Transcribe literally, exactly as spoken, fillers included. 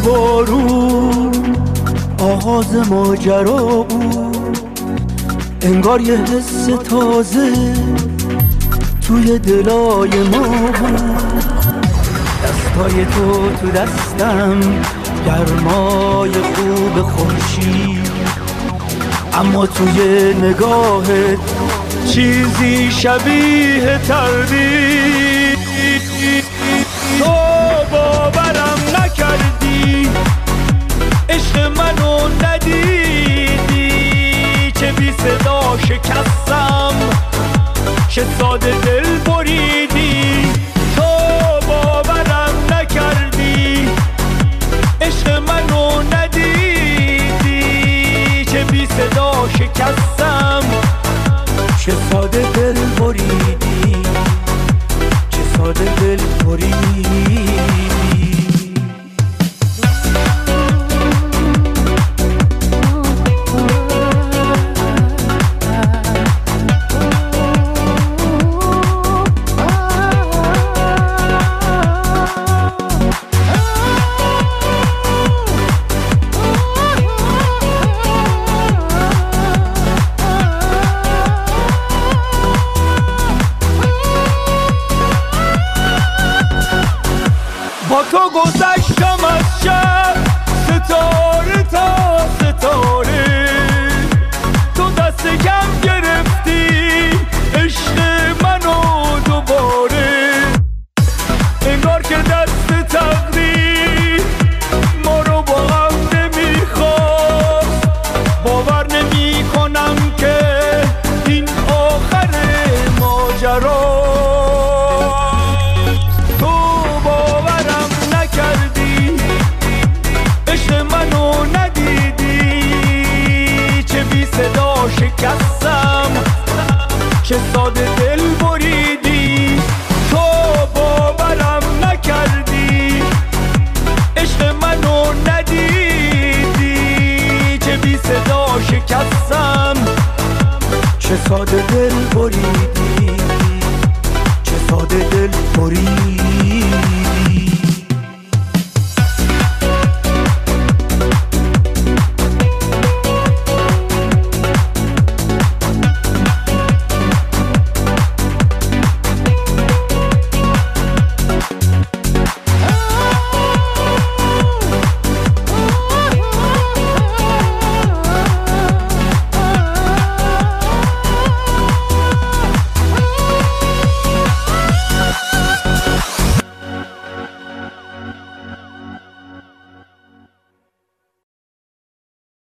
بارون آغاز ماجرا بود، انگار یه حس تازه توی دلای ما بود. دستای تو تو دستم، گرمای خوب خورشید، اما توی نگاهت چیزی شبیه تردید. تو باورم نکردی، عشق منو ندیدی، چه بی صدا شکستم، چه ساده دل بریدی. تو باورم نکردی، عشق منو ندیدی، چه بی صدا شکستم، چه ساده دل بریدی، چه ساده دل بریدی. با تو گذشتم از شب، ستاره تا ستاره، تو دست کم گرفتی عشق منو دوباره. انگار که دست تقدیر ما رو با هم نمیخواست، باور نمی کنم که این آخر ماجرا. شکستم، چه ساده دل بریدی. تو باورم نکردی، عشق منو ندیدی، چه بی صدا شکستم، چه ساده دل بریدی، چه ساده دل بریدی.